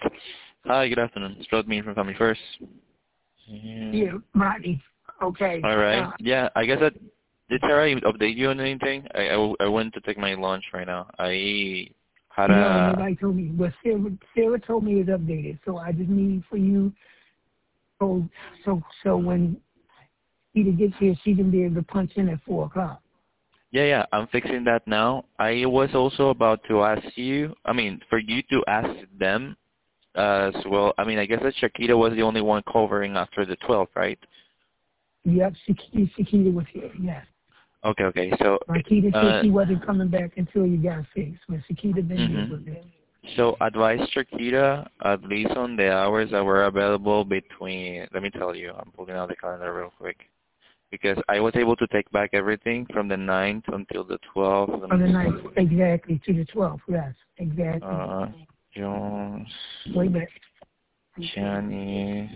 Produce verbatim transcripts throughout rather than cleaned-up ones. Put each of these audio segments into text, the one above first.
Hi, good afternoon. It's Rodney from Family First. Yeah. Yeah, Rodney. Okay. All right. Uh, Yeah, I guess that did Sarah update you on anything? I, I, I went to take my lunch right now. I had no, a nobody told me. But Sarah, Sarah told me it's updated. So I just need for you, so so so when Peter gets here, she can be able to punch in at four o'clock. yeah, yeah. I'm fixing that now. I was also about to ask you. I mean, for you to ask them uh, as well. I mean, I guess that Shakira was the only one covering after the twelfth, right? Yep, Shakita, Shakita was here. Yes. Okay, okay. So, Shakita said uh, she wasn't coming back until you got fixed. But Shakita been here mhm. with it. So advise Shakira, at least on the hours that were available between, let me tell you, I'm pulling out the calendar real quick. Because I was able to take back everything from the ninth until the twelfth. Let On the me ninth, exactly, to the twelfth, yes, exactly. uh, Jones, Wait a minute. Janice,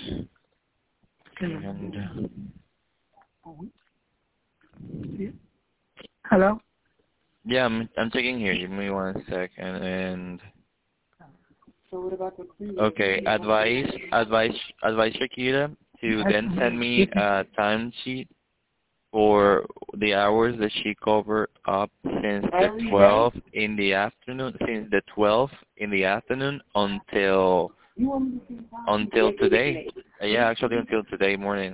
and, Hello? yeah, I'm, I'm checking here. Give me one second. And, okay, advise, advise, advise Shakira to then send me a timesheet for the hours that she covered up since the twelfth in the afternoon, since the twelfth in the afternoon until until today. Uh, yeah, actually until today morning.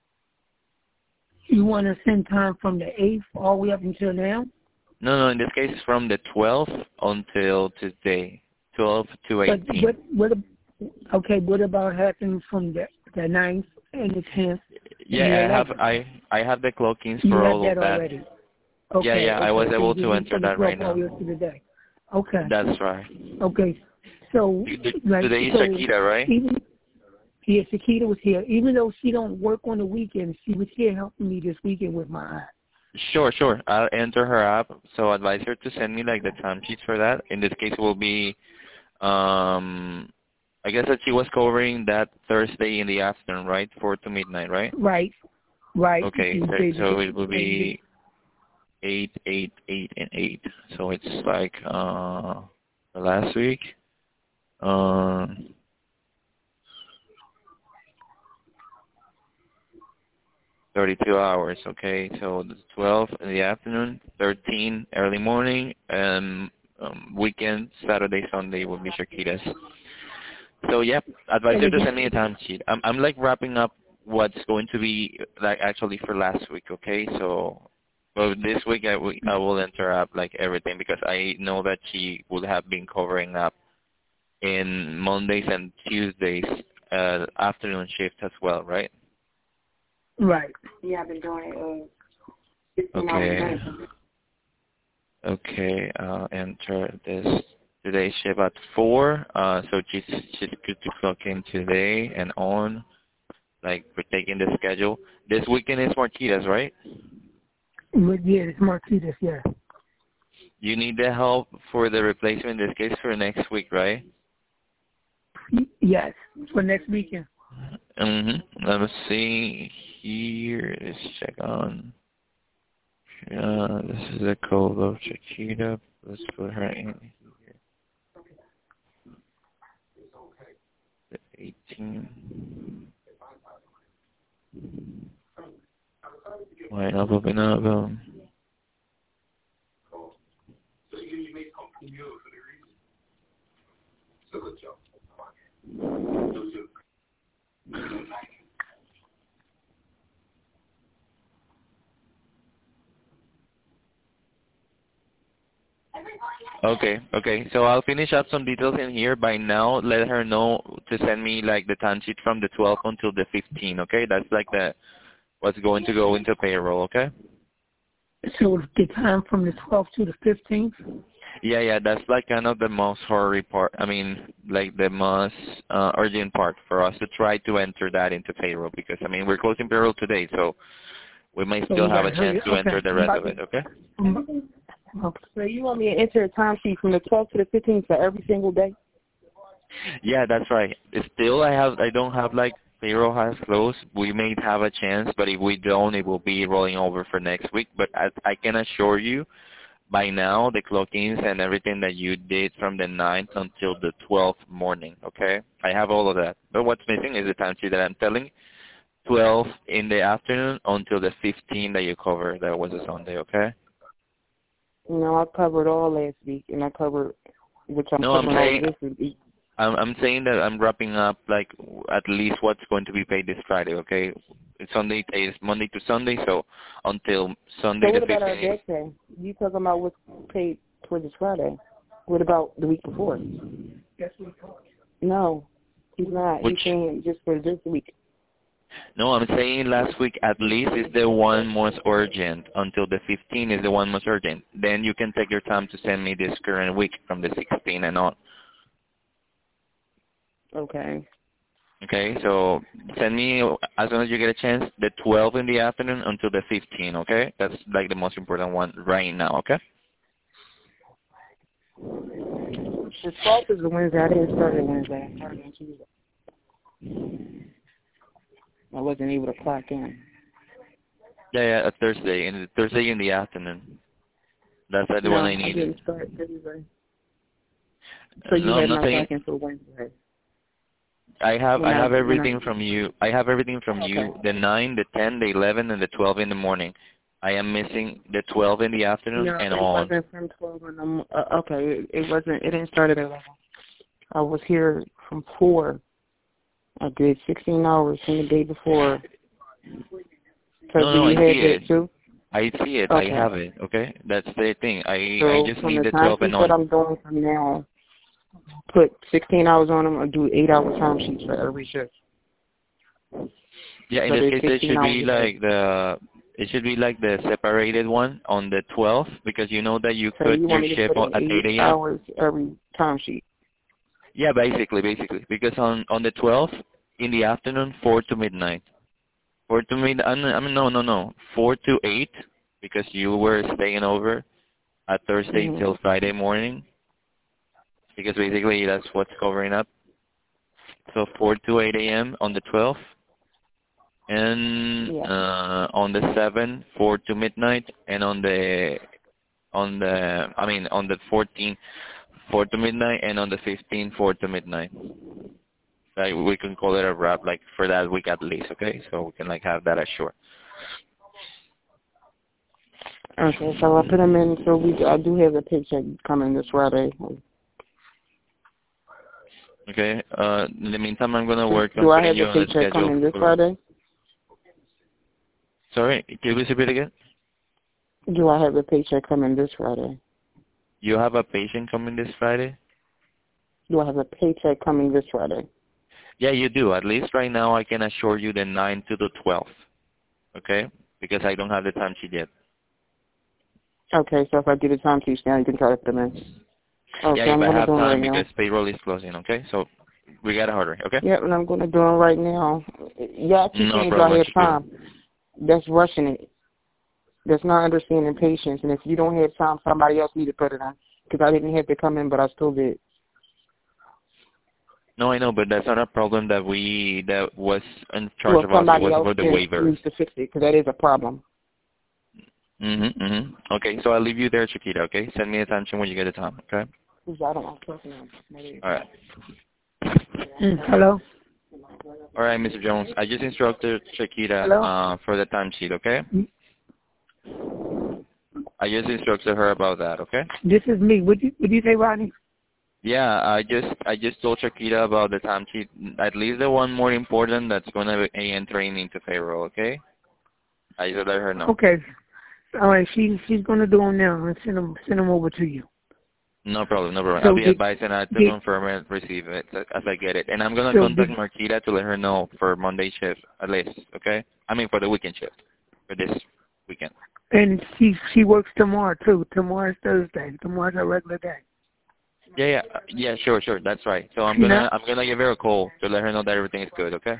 You want to send time from the eighth all the way up until now? No, no, in this case it's from the twelfth until today, twelve to But eighteen. what, what, okay, what about happening from the, the ninth and the tenth and the Yeah, I have eleventh? I I have the clockings You for have all of that that. already? Okay, Yeah, yeah, okay. I was So able you to need enter from the that right twelfth all now. the way up to the day. Okay. That's right. Okay. So, like, Today is so Shakira, right? even, yeah, Shakita was here. Even though she don't work on the weekend, she was here helping me this weekend with my eye. Sure, sure. I'll enter her app. So advise her to send me like the timesheets for that. In this case, it will be, um, I guess that she was covering that Thursday in the afternoon, right? four to midnight, right? Right, right. Okay, so, so it will be eight, eight, eight, and eight. So it's like uh, the last week. Um, thirty-two hours, okay? So the twelve in the afternoon, thirteen early morning, and um, weekend, Saturday, Sunday will be Shakira's. So, yep, advise her to send me a timesheet. I'm, I'm like wrapping up what's going to be like actually for last week, okay? So, well, this week I will, I will enter up like everything because I know that she would have been covering up in Mondays and Tuesdays uh, afternoon shift as well, right? Right. Yeah, I've been doing it. Uh, Okay. Okay. I'll enter this today's shift at four. Uh, so she's she's good to clock in today and on. Like we're taking the schedule. This weekend is Marquita's, right? Yeah, it's Marquitas, yeah. You need the help for the replacement in this case for next week, right? Yes, for next weekend. Mm-hmm. Let me see here. Let's check on. Uh, this is a code of Chiquita. Let's put her in here. The eighteen. Why not open up? Um, Okay, okay. So I'll finish up some details in here. By now, let her know to send me like the timesheet from the twelfth until the fifteenth. Okay, that's like the what's going to go into payroll. Okay. So the time from the twelfth to the fifteenth? Yeah, yeah. That's like kind of the most hurry part. I mean, like the most uh, urgent part for us to try to enter that into payroll because I mean we're closing payroll today, so we may So still we have a gotta chance hurry. to Okay. enter the rest of it. Okay. Okay. So you want me to enter a timesheet from the twelfth to the fifteenth for every single day? Yeah, that's right. Still, I have I don't have like payroll has closed. We may have a chance, but if we don't, it will be rolling over for next week. But I, I can assure you, by now the clock-ins and everything that you did from the ninth until the twelfth morning, okay? I have all of that. But what's missing is the time sheet that I'm telling, twelve in the afternoon until the fifteenth that you covered. That was a Sunday, okay? No, I covered all last week, and I covered, which I'm No, I'm covering all saying, this week. I'm, I'm saying that I'm wrapping up like at least what's going to be paid this Friday, okay? It's Sunday, it's Monday to Sunday, so until Sunday So the what about our fifteenth. debt pay? You talking about what's paid for this Friday? What about the week before? No, he's not. Which, he's saying just for this week. no, I'm saying last week at least is the one most urgent. Until the fifteenth is the one most urgent. Then you can take your time to send me this current week from the sixteenth and on. Okay. Okay, so send me as soon as you get a chance the twelve in the afternoon until the fifteenth, okay? That's like the most important one right now, okay? The twelfth is a Wednesday. I didn't start on Wednesday. I started on Tuesday. I wasn't able to clock in. Yeah, yeah, a Thursday, and Thursday in the afternoon. That's like the no, one I I needed. didn't start Tuesday. So you no, had I'm not my saying. clock in for Wednesday. I have When I I, have when everything I, from you. I have everything from okay. you. The nine, the ten, the eleven, and the twelve in the morning. I am missing the twelve in the afternoon No, and it on. wasn't from twelve in the mo- uh, okay, it, it wasn't. It didn't start at eleven. I was here from four. I did sixteen hours from the day before. So No, do no, you I have see that it. too? I see it. Okay. I have it. Okay, that's the thing. I So I just from need the the time twelve and sheet that on. I'm doing from now, put sixteen hours on them or do eight hour time sheets for every shift. Yeah, in So this there's case, it sixteen should hours be a day. like the it should be like the separated one on the twelfth because you know that you So put you your want me to shift put in on at eight eight a m. hours every time sheet? Yeah, basically, basically, because on on the twelfth in the afternoon, four to midnight, four to mid. I mean, no, no, no, four to eight because you were staying over at Thursday Mm-hmm. till Friday morning because basically that's what's covering up. So four to eight a m on the twelfth. And Yeah. uh, on the seventh, four to midnight, and on the on the I mean on the fourteenth, four to midnight, and on the fifteenth, four to midnight. Like we can call it a wrap, like for that week at least, okay? So we can like have that assured. Okay, so I put them in. So we, I do have a paycheck coming this Friday. Okay. Uh, in the meantime, I'm gonna work on Do I putting have you a on the paycheck schedule coming this for. Friday? Sorry, can you please repeat again? Do I have a paycheck coming this Friday? You have a patient coming this Friday? Do I have a paycheck coming this Friday? Yeah, you do. At least right now, I can assure you the ninth to the twelfth. Okay, because I don't have the time sheet yet. Okay, so if I get a time sheet now, you can try to put them in. Okay, Yeah, if I'm I going to have do it time right because now. payroll is closing. Okay, so we gotta hurry. Okay. Yep, and I'm going to do it right now. Y'all keep No saying problem, y'all have Shakira. time. That's rushing it. That's not understanding patience. And if you don't have time, somebody else need to put it on. Because I didn't have to come in, but I still did. No, I know, but that's not a problem that we that was in charge Well, of us. It somebody was else about the can, waiver. needs to fix it, because that is a problem. Mhm, mhm. Okay, so I'll leave you there, Chiquita. Okay, send me attention when you get the time. Okay. Because I don't want to talk now. All right. Mm, hello? All right, Mister Jones. I just instructed Chiquita Hello? uh, for the timesheet. Okay. Mm, I just instructed her about that. Okay. This is me. What you what you say, Rodney? Yeah, I just I just told Shakira about the timesheet. At least the one more important that's gonna be entering into payroll. Okay. I just let her know. Okay. All right. She she's gonna do them now and send them send them over to you. No problem, no problem. So I'll be did, advising her to did, confirm it, receive it as I get it. And I'm gonna so contact did, Marquita to let her know for Monday shift at least. Okay. I mean for the weekend shift for this weekend. and she she works tomorrow too. Tomorrow's Thursday. Tomorrow's a regular day. Yeah, yeah, uh, yeah. Sure, sure. That's right. So I'm She gonna not? I'm gonna give her a call to let her know that everything is good. Okay.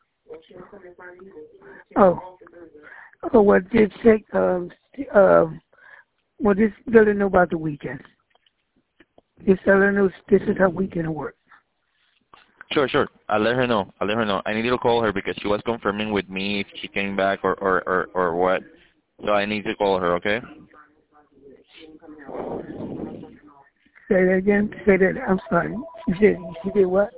Oh. Oh, well, just take um um. Well, just let her know about the weekend. Just tell her know this is her weekend of work. Sure, sure. I'll let her know. I'll let her know. I need to call her because she was confirming with me if she came back or or or, or what. So I need to call her. Okay. Say that again. Say that. I'm sorry. You said you did what?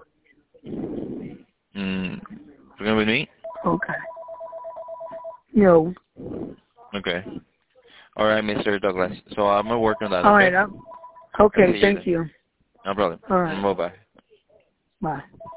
Mm, working with me? Okay. Yo. Okay. All right, Mister Douglas. So I'm gonna work on that. All okay? right. I'm, okay. Thank you. No problem. All right. Bye bye. Bye.